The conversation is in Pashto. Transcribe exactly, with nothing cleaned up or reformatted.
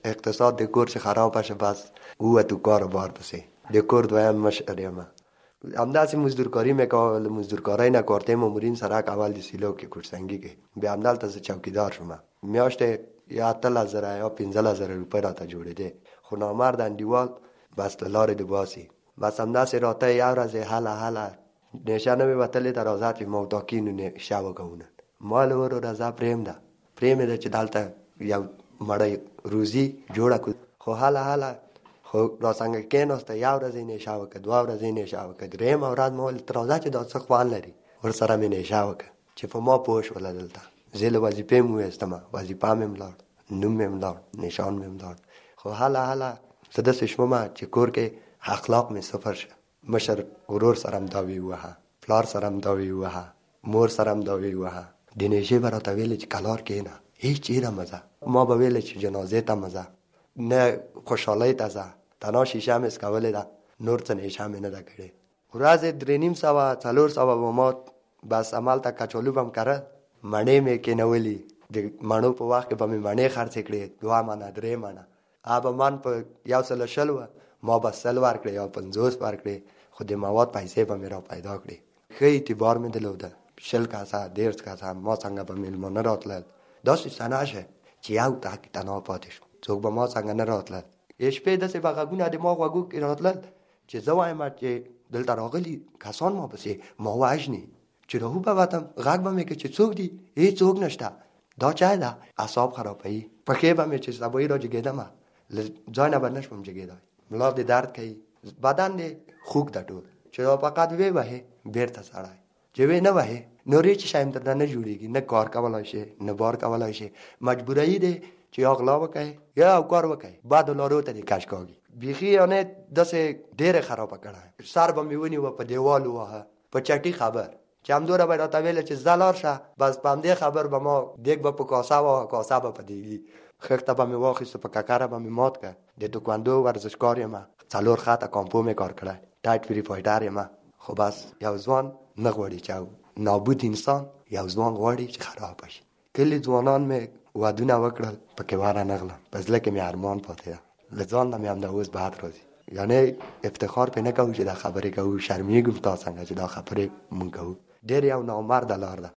اقتصاد د کور چې خراب شه بس او تو کار بار بسه د کور دویم مشر یم. همداسې مزدورکاری میکول، مزدورکاری نکارته مامورین سرک اول د سیلو کې کوچسنگی کې بیا همدلته ز چوکیدار شوم. میاشته یا اتل هزار یا پنځل هزار روپۍ راته جوړېده، خو نامرد انډیوال بس لارې د باسی. بس همداسې راته یو ورځ هله هله نشه نوې وتلې ته راځه چې موتاکینونه شو کوونه مال ورو راځه پریم ده پریم ده چې دلته یو مړی روزي جوړه کو. خو هله هله خو را څنګه کېناسته یو ورځ یې نشه وکړه، دوه ورځې یې نشه وکړه، درېیمه ورځ ما ویل ته راځه چې دا څه خوند لري، ورسره مې نشه وکړه چې په ما پوه شوله. دلته زه له وظیفې مې ویستمه، وظیفه مې ولاړ، نوم مې ولاړ، نشان مې ولاړ. خو هله هله څه داسې شومه چې کور کې اخلاق مې صفر شه. مشر ورور سره هم دا ووهه، پلار سره هم دا ووهه، مور سره هم دا ووهه. د نشې به راته ویلې چې کلار کښېنه، هېڅ چېرې مه ځه. ما به ویلې چې جنازې ته مه ځه، نه خوشحالۍ ته ځه، تنها شیشه مې څکولې ده، نور څه نشه مې نه ده کړې. ورځې درې نیم سوه څلور سوه به ما بس همالته کچالو به م کرل، مڼې مې کېنولي. د مڼو په وخت کې به مې مڼې خرڅې کړې، دوه منه درې منه. هغه من په یو سل شل وه، ما به سل ورکړې یا پنځوس ورکړې، خو د مواد پیسې به مې را پیدا کړې. ښه اعتبار مې درلوده، شل کسه دېرش کسه ما څنګه به مېلمانه راتلل. داسې څه نشه چې یو تک تنها پاتې شو، څوک به ما څنګه نه راتلل. شپې داسې به غږونه د ما غوږو کې راتلل چې زه وایم چې دلته راغلي کسان ما پسې ما وژني. چې راهو به وتم غږ به مې که چې څوک دي؟ هېڅ څوک نشته. دا چای ده؟ اعصاب خرابوي. پښې به مې چې سبایي را جګېدمه له ځای نه به نه شوم جګېدی. ملا دې درد کوي، بدن دې خوږ ده ټول. چې را فقط وی وهې بېرته سړی چې وی نه وهې نور هېڅ شی هم درته نه جوړېږي، نه کار کولی شي نه بار کولی شي. مجبوري دی چې یا غلا وکړئ یا او کار وکړئ، بعد لارو ته دې کش کاږي. بیخي یعنې داسې ډېره خرابه کړه. سر به مې ونیوه په دیوال وواهه په چټي خبر چې همدومره به یې راته ویله چې ځه لاړ شه. بس په همدې خبر به ما دیګ به په کاسه وه، کاسه به په دیګي. خښته به مې واخیسته، په ککره به مې مات کړه. د توکوندو ورزشکار یم، څلور خطه کامپو مې کار کړی، ټایټ فری فایټر یم. خو بس یو ځوان نه غواړي چې نابود انسان یو ځوان غواړي چې خراب شي. کلي ځوانان مې ودونه وکړل، پکې واره نغلم، په زړه کې مې ارمان پاتې ده. له ځان نه مې همدا اوس بد راځي، یعنې افتخار پې نه کوو چې دا خبرې کوو، شرمېږم تا څنګه چې دا خبرې مونږ کوو. ډېر یو نامرده لار ده.